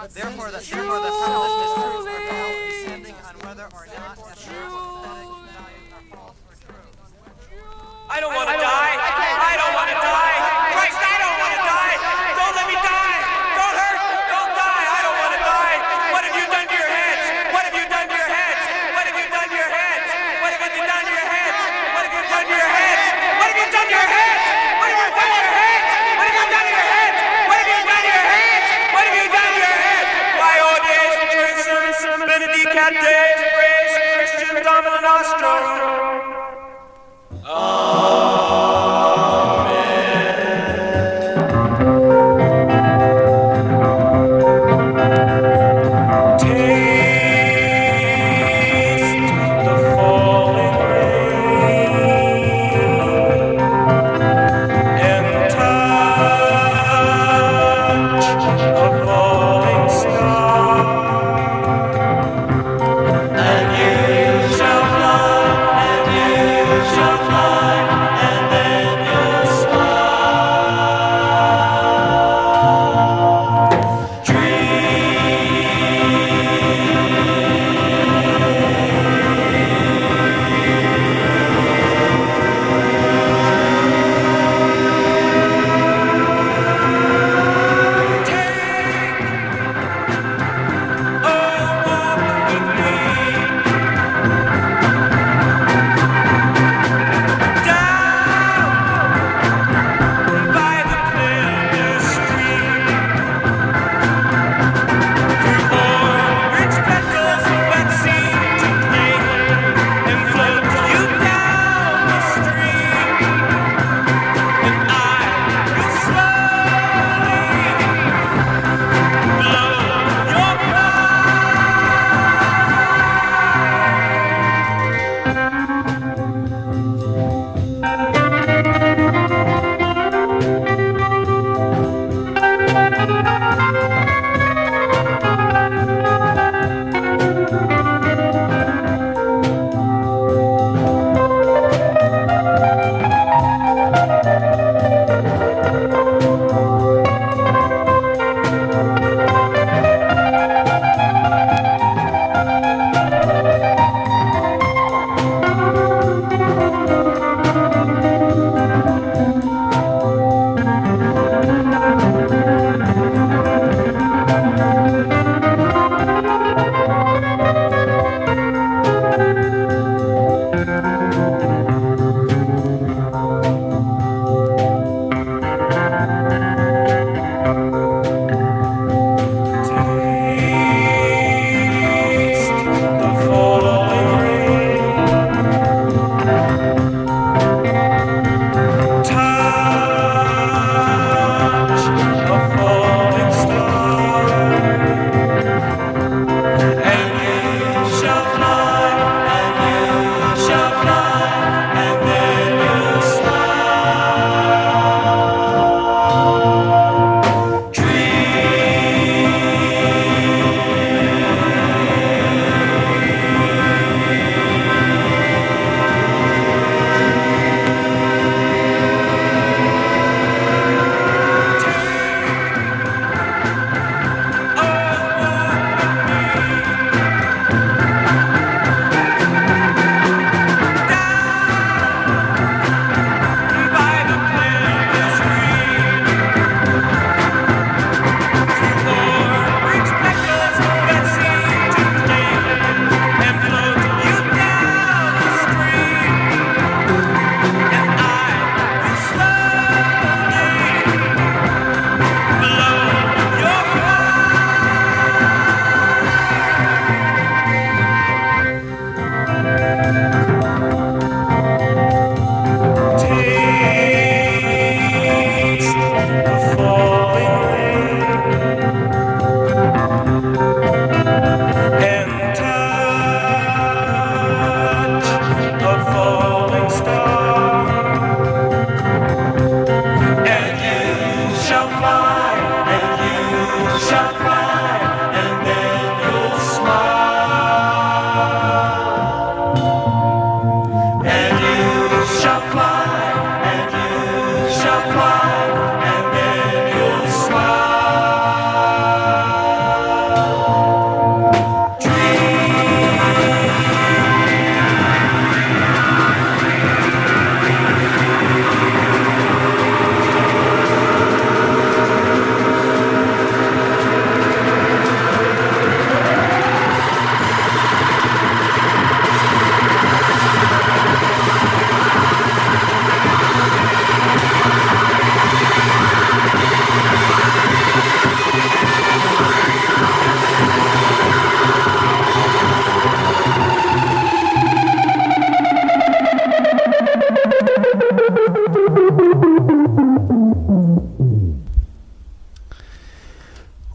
Therefore, the foul mysteries are called descending on whether or not aesthetic values are false or true. I don't want to die. I don't want to die. Christ, I don't want to die. Don't let me die. Don't hurt. Don't die. I don't want to die. What have you done to your heads? What have you done to your heads? What have you done to your heads? What have you done to your heads? What have you done to your heads? What have you done to your heads? What have you done to your heads? What have you done to your heads? What have you done to your heads? What have you done to your heads? Why, oh, days, benedicat days, praise Christian Domino Nostrum.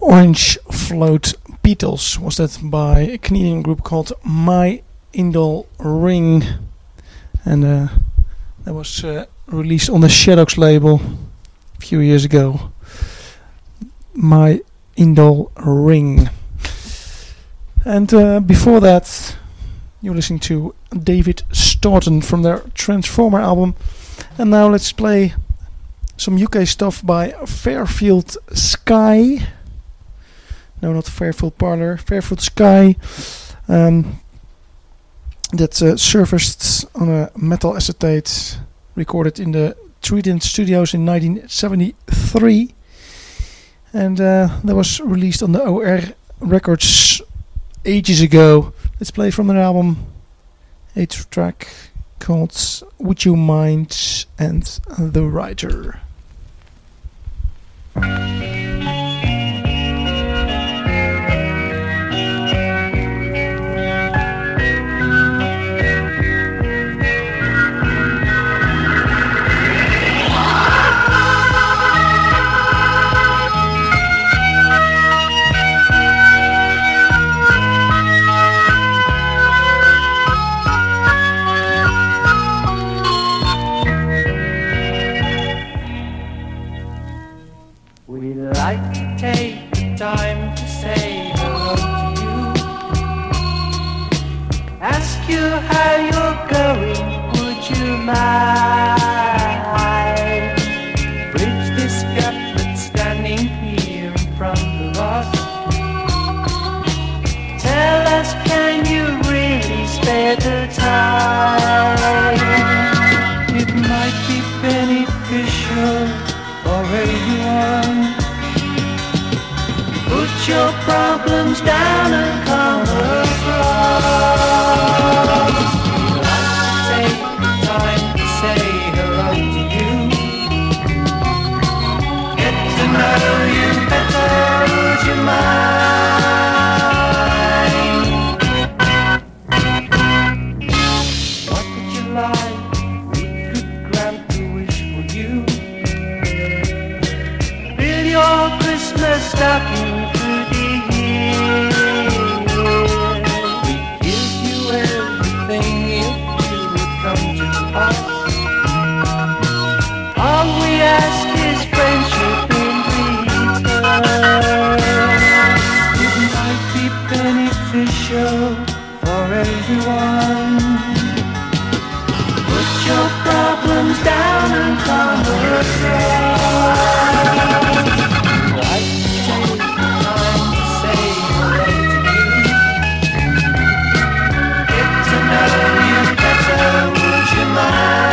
Orange Float Beatles was that by a Canadian group called My Indol Ring, and that was released on the Shadows label a few years ago. My Indol Ring. And before that you're listening to David Staunton from their Transformer album. And now let's play some UK stuff by Fairfield Sky. No, not Fairfield Parlour, Fairfield Sky. That surfaced on a metal acetate, recorded in the Trident Studios in 1973. And that was released on the OR Records ages ago. Let's play from their album, 8th track called Would You Mind and The Writer. Take the time to say hello to you. Ask you how you're going, would you mind? Bridge this gap that's standing here in front of us. Tell us, can you really spare the time? It might be beneficial for everyone. Put your problems down and come across. We'd like to take the time to say hello to you. Get to know you better, would you mind? What would you like? We could grant a wish for you. Fill your Christmas stocking. All we ask is friendship in return. It might be beneficial for everyone. Put your problems down and come across. I'd take the time to say hello to you. Get to know you better, would you mind?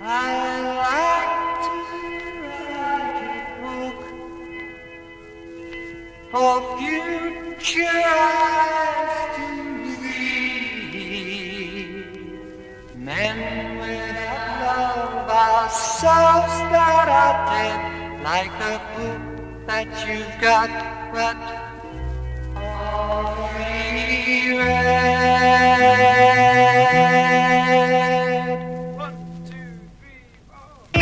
like to write a book for future eyes to read. Men without love are souls that are dead, like a book that you've got but already read. 1, 2, 3, 4.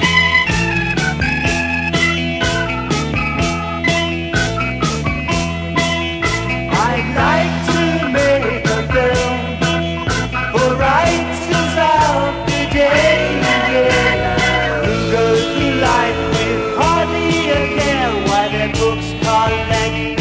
I'd like to make a film for writers of the day, who go through life with hardly a care, while their books collect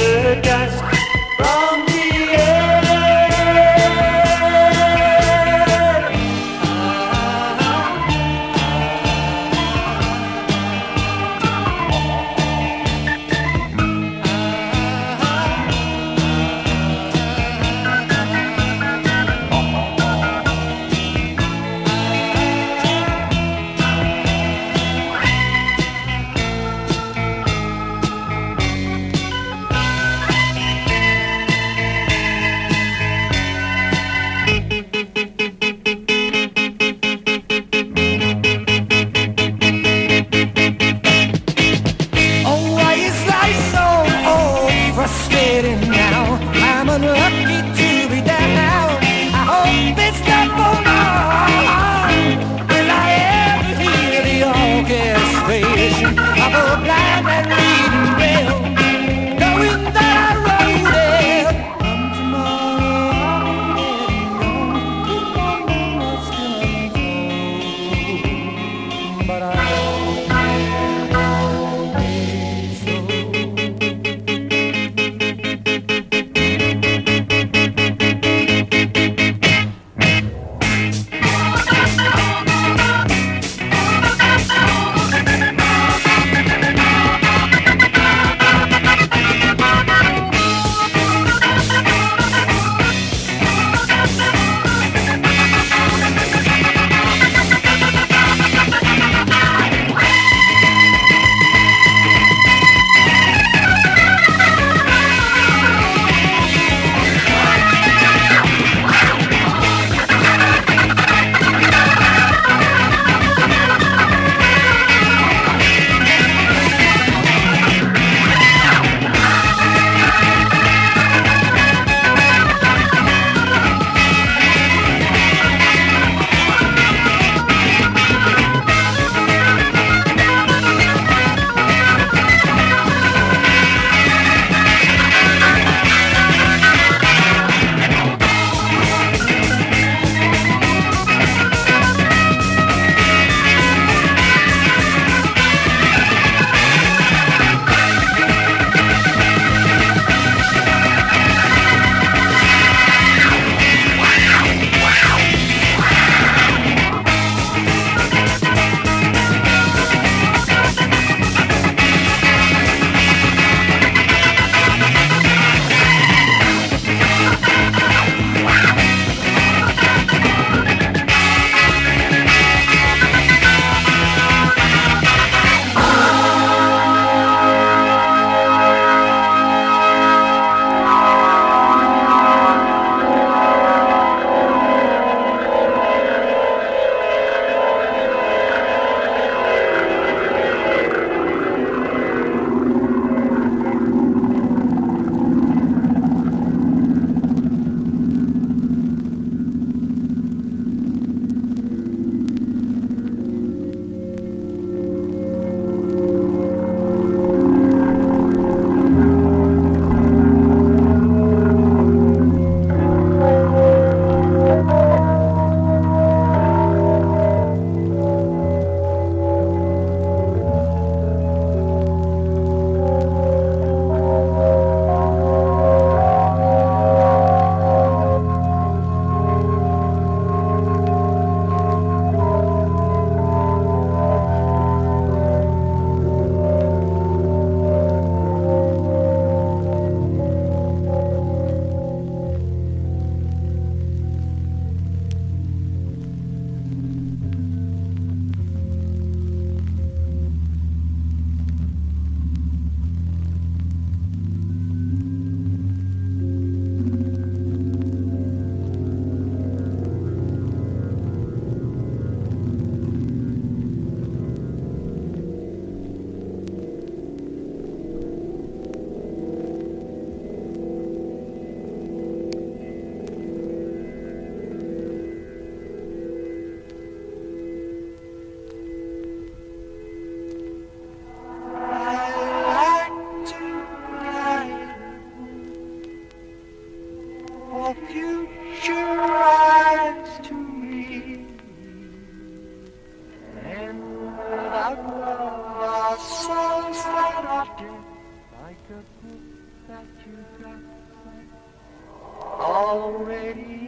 already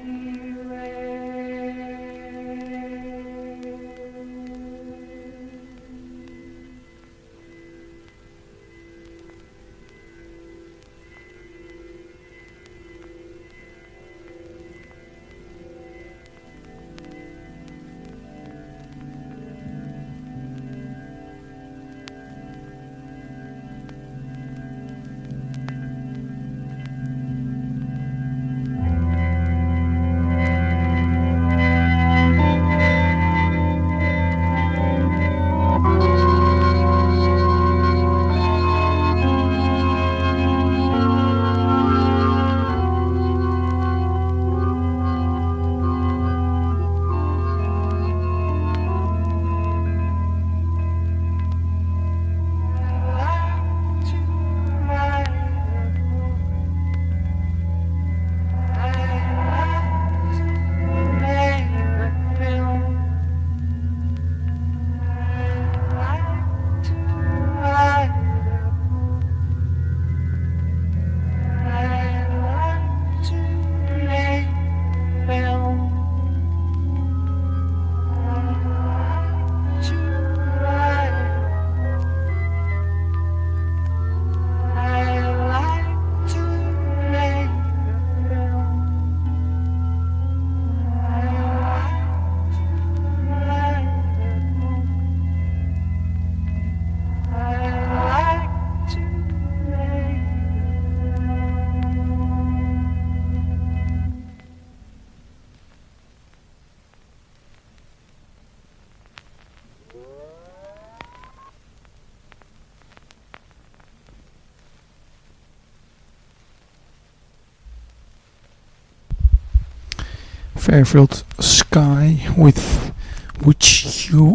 Fairfield Sky with Would You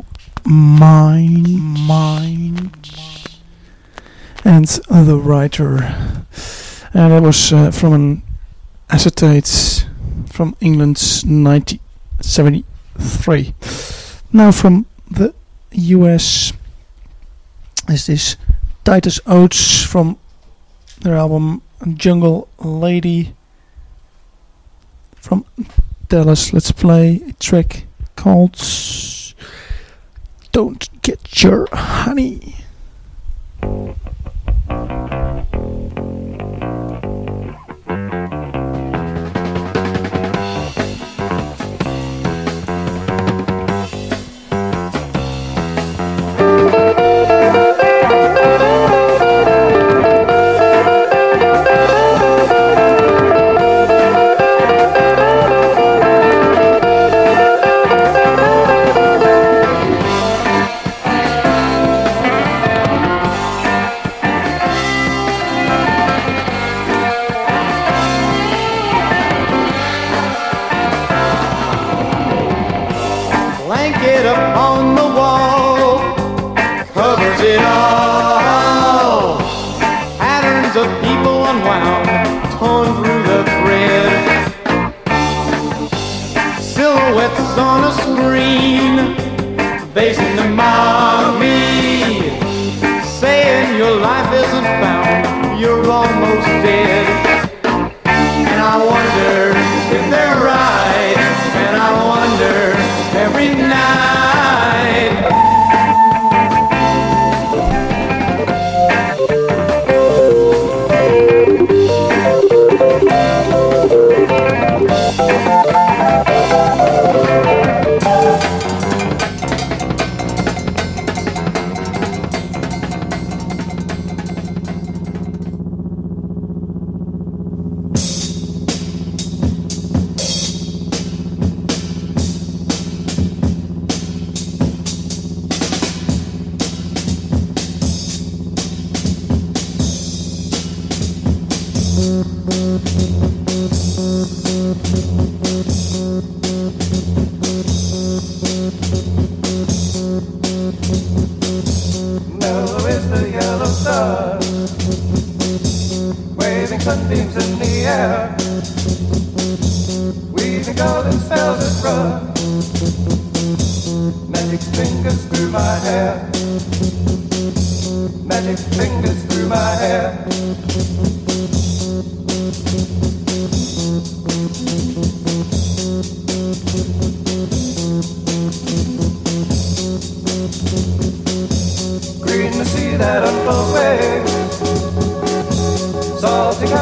Mind, and The Writer, and that was from an acetate from England's 1973. Now from the US is this Titus Oates from their album Jungle Lady. From Dallas, let's play a track called Don't Get Your Honey.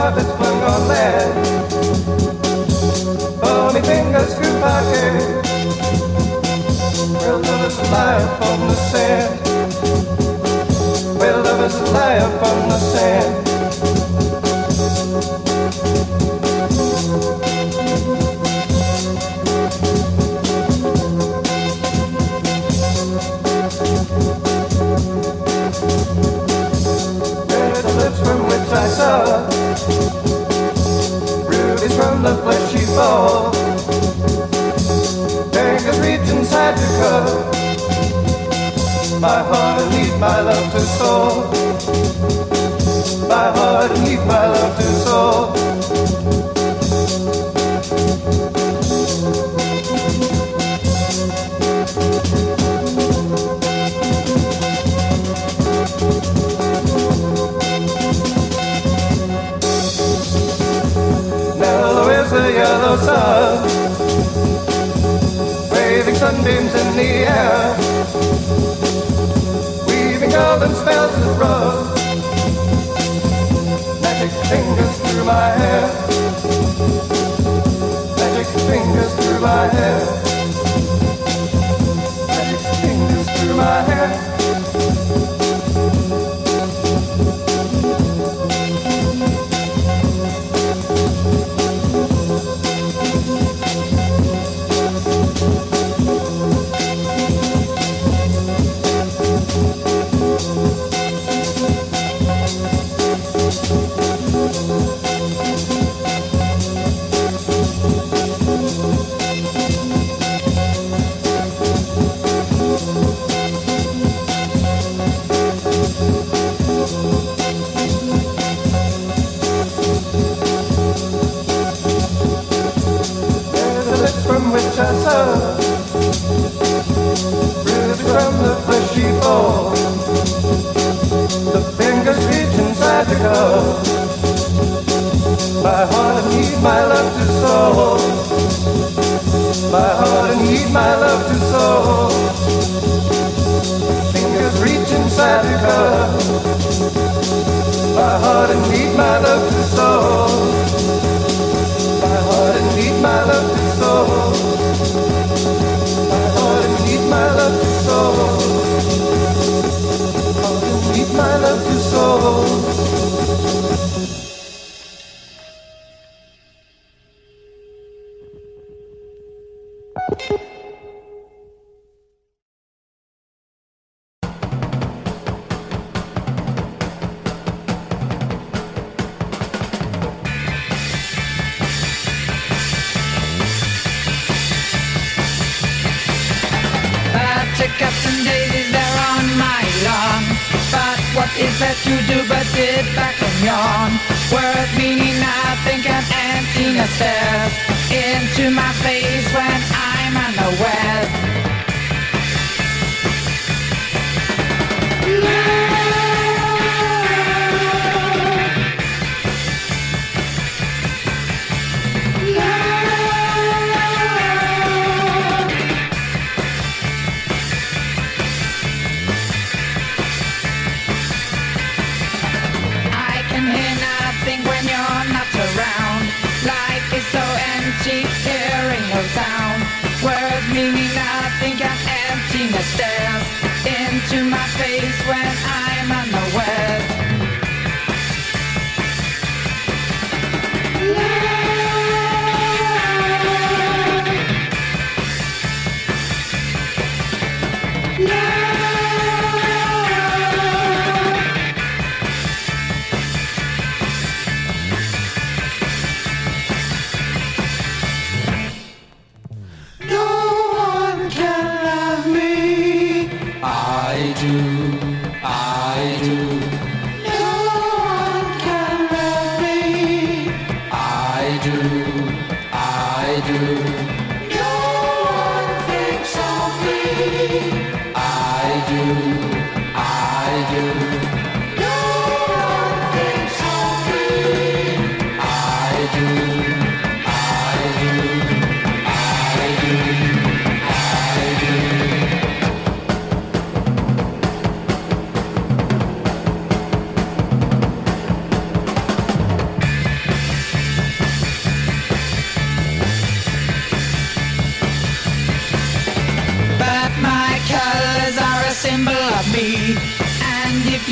carpets flung on land. Bony fingers screw pocket. Well, love is a lie upon the sand. Well, love is a lie upon the sand. From which I saw rubies from the fleshy ball. Fingers reach inside to cup my heart and lead my love to soul. My heart and lead my love to soul. The yellow sun, waving sunbeams in the air, weaving golden spells that rub magic fingers through my hair, magic fingers through my hair, magic fingers through my hair. From which I saw rubies from the fleshy ball. The fingers reach inside the cup. My heart and need my love to soul. My heart and need my love to soul. Fingers reach inside the cup. My heart and need my love to soul. My heart and need my love to soul. My heart and need my love to soul. Heart and need my love to soul. Captain Daisies, they're on my lawn. But what is that you do but sit back and yawn? Words meaning nothing can emptiness stares into my face when I'm unaware. When you're not around, life is so empty, hearing no sound.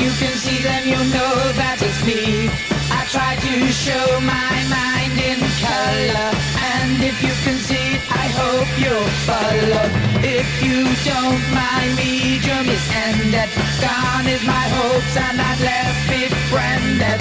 you can see them, you'll know that it's me. I try to show my mind in color, and if you can see it, I hope you'll follow. If you don't mind me, drum is ended. Gone is my hopes, and I'm left befriended.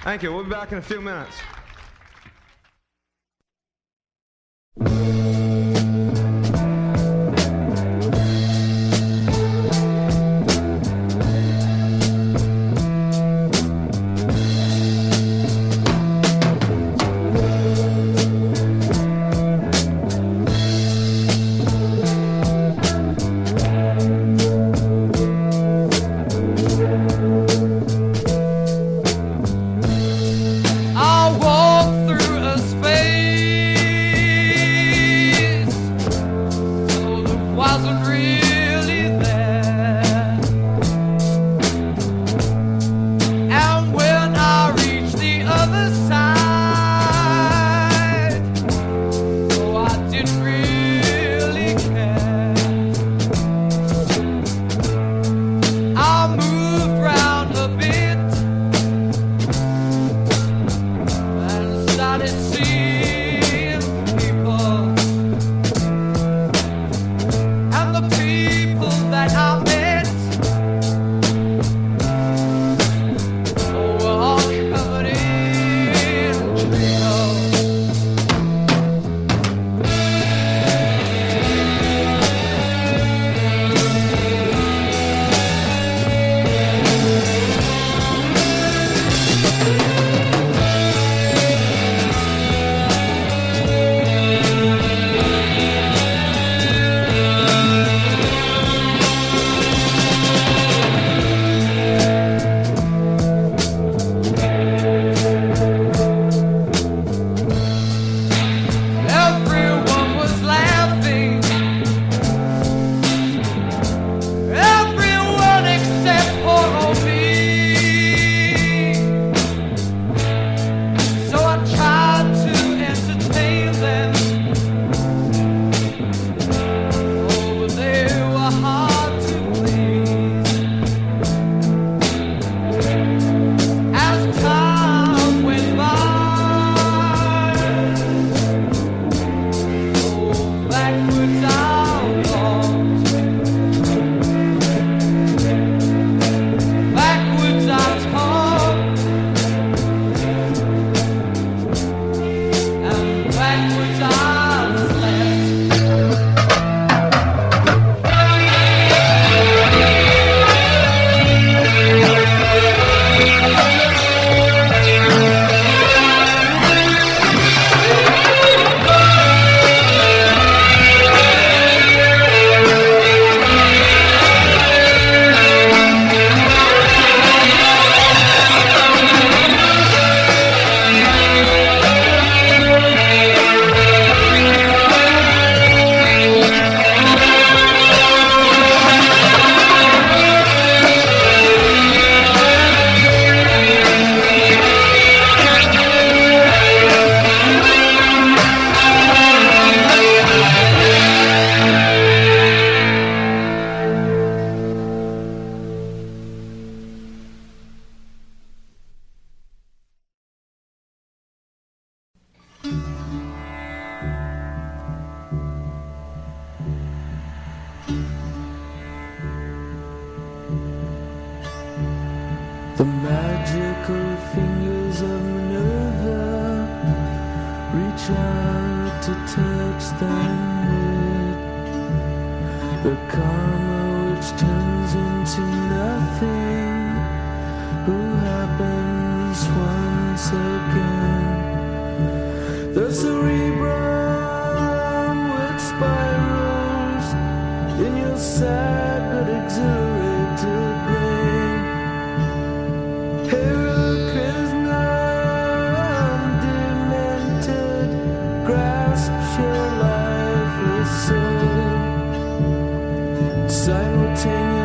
Thank you. We'll be back in a few minutes. I'll walk through a The magical fingers of Minerva reach out to touch them with the karma which turns into nothing, who happens once again. The cerebrum with spirals in your sad but exhilarated brain. Demented, grasps your lifeless soul simultaneously.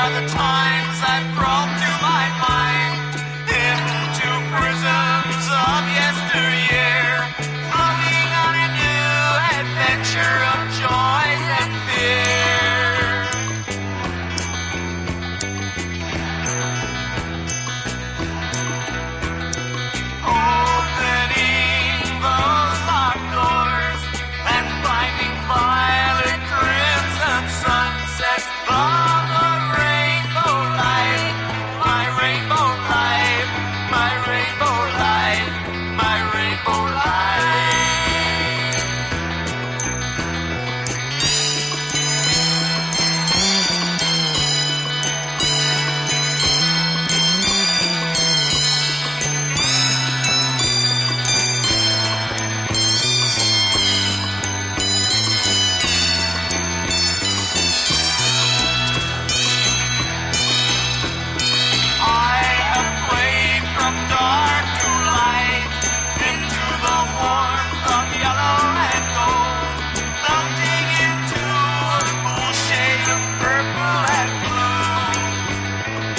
are the times I've brought to my mind into prisons of yesteryear, floating on a new adventure of joys and fear. Opening those locked doors and finding violet crimson sunsets on the rainbow light, my rainbow life, my rainbow life, my rainbow life. I have played from dark to light, into the warmth of yellow and gold, melting into a cool shade of purple and blue.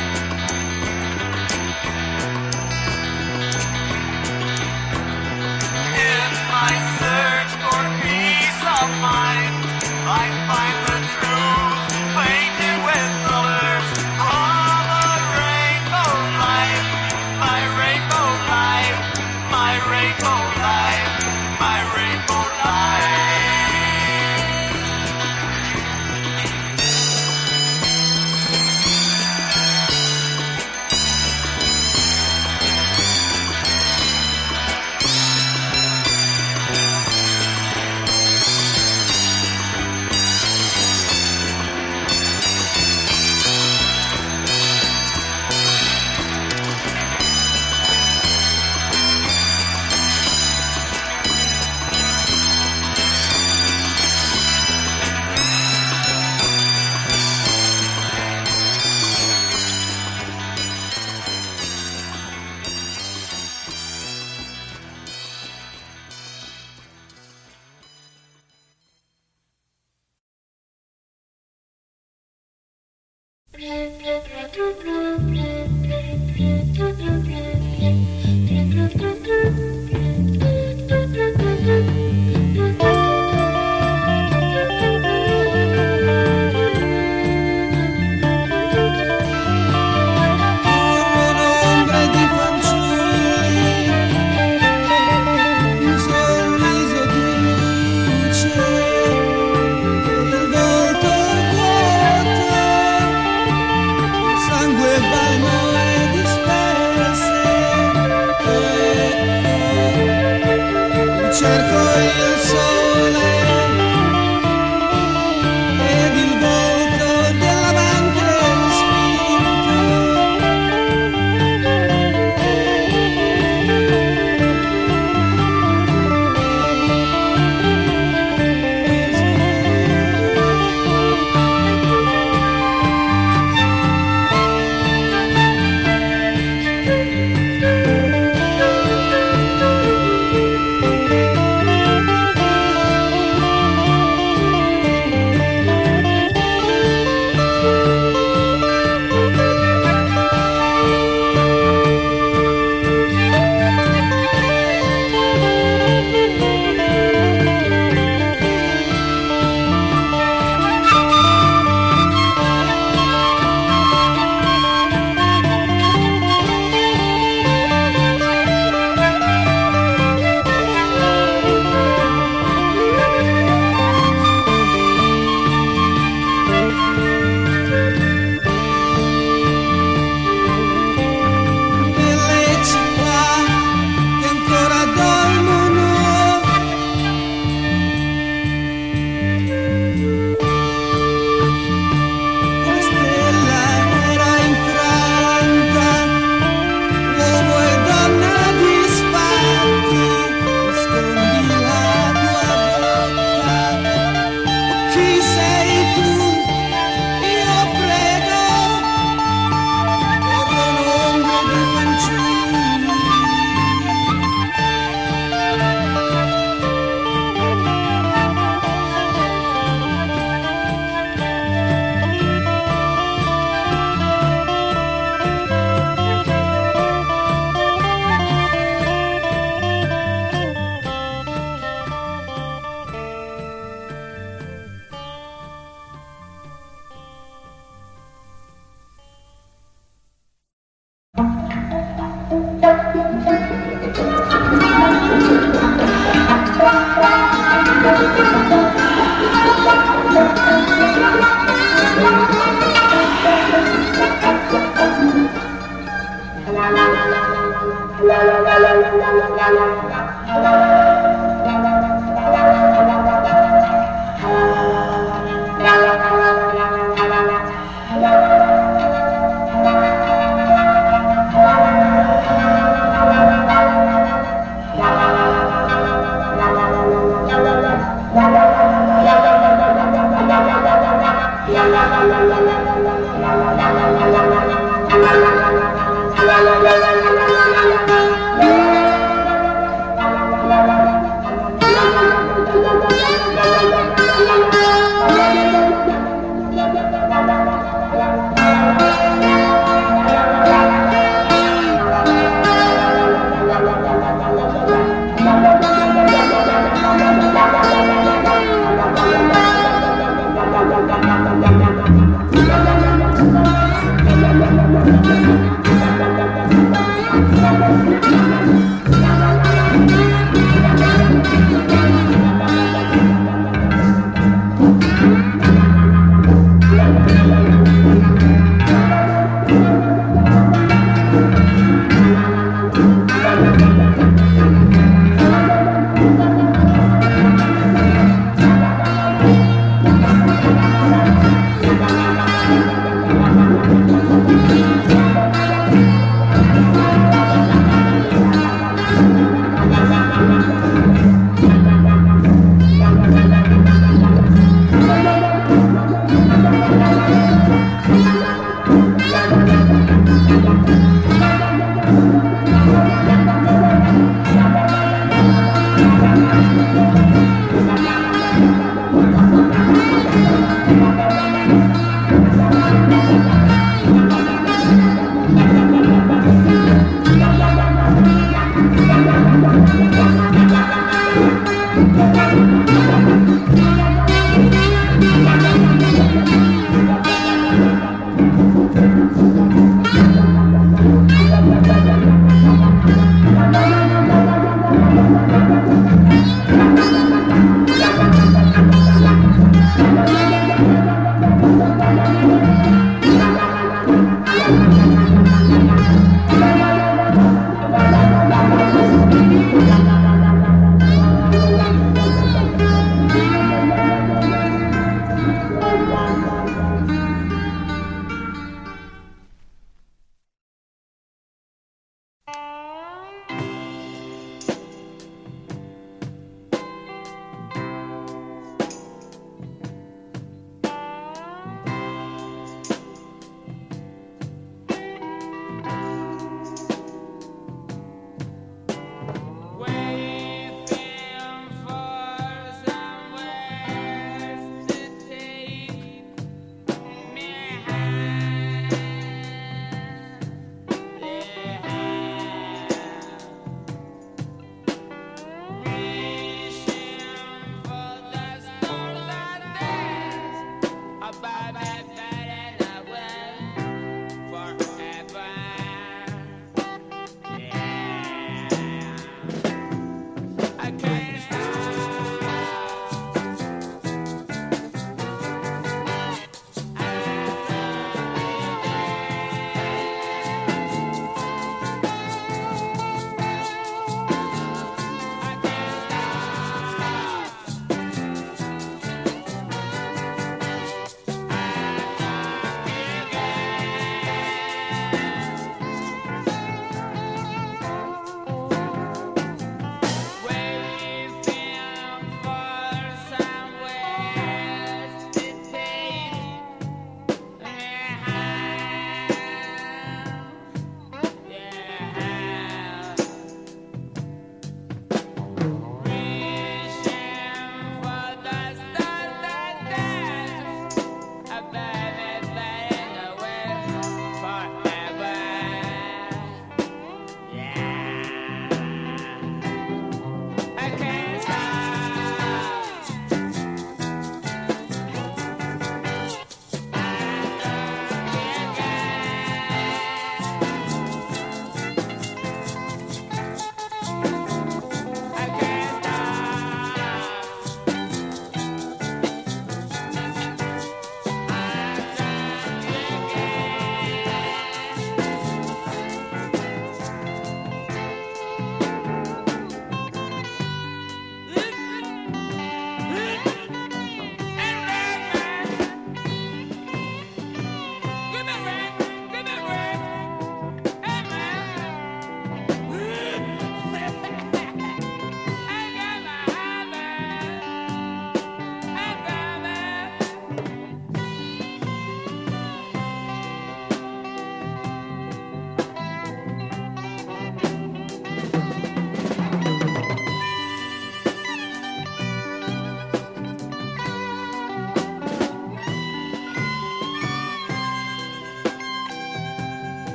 In my search for peace of mind, I find the truth painted with colors on the rainbow life, my rainbow life, my rainbow life, my rainbow life. Un'ombra di fanciulli, un sorriso di luce, il volto vuoto, sangue balmo e disperse. Cerco il sole ed il volto dell'amante spinto.